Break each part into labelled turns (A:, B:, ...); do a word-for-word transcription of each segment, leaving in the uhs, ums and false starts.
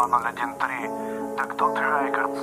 A: два ноль один три. Дактот Рекордс.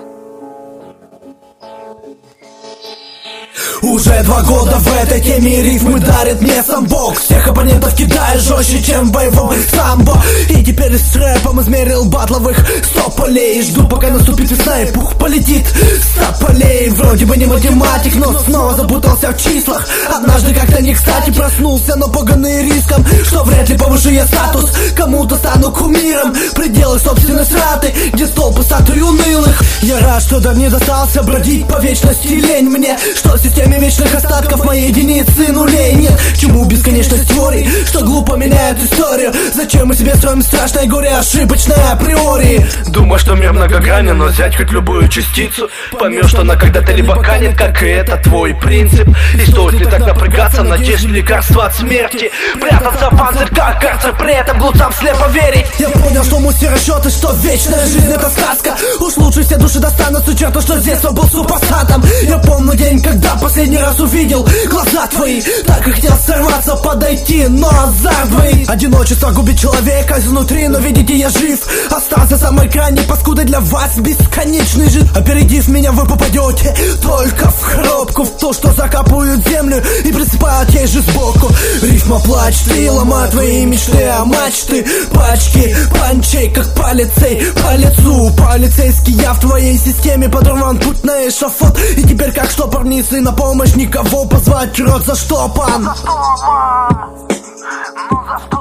B: Уже два года в этой теме рифмы дарит мне сам Бог. Всех оппонентов кидая жестче, чем в боевом самбо. И теперь с рэпом измерил батловых сто полей. Жду, пока наступит весна и пух полетит с полей. Вроде бы не математик, но снова запутался в числах. Однажды как-то не кстати проснулся, но пуганный риском, что вряд ли повышу я статус, кому-то стану кумиром. Пределы собственной страты, где столпы статуи унылых. Я рад, что дар не достался бродить по вечности. Лень мне, что в системе вечных остатков моей единицы нулей нет. К чему бесконечность теорий, что глупо меняют историю? Зачем мы себе строим страшное горе, ошибочное априори?
C: Думаю, что мир многогранен, но взять хоть любую частицу, поймешь, что она когда-то либо канет, как и это твой принцип. И стоит ли так напрягаться, надежде лекарства от смерти, прятаться в панцирь, как карцер, при этом глупцам слепо верить.
B: Я понял, что мы все расчеты, что вечная жизнь это сказка. Уж лучше все души достанутся черту, что с детства был супостатом. Я помню день, когда последний раз увидел глаза твои. Так и хотел сорваться, подойти, но азарт двоит. Одиночество губит человека изнутри, но видите, я жив. Остался самой крайней паскудой для вас, бесконечный жид. Опередив меня, вы попадете только в коробку, в то, что закапывают землю и присыпают ей же сбоку. Рифма плач, ты ломай твои мечты, а мачты пачки панчей, как полицей по лицу. Полицейский я в твоей системе, подорван путь на эшафот. И теперь как штопор вниз, и на помощь никого позвать, рот заштопан.
A: Заштопан. Ну за что?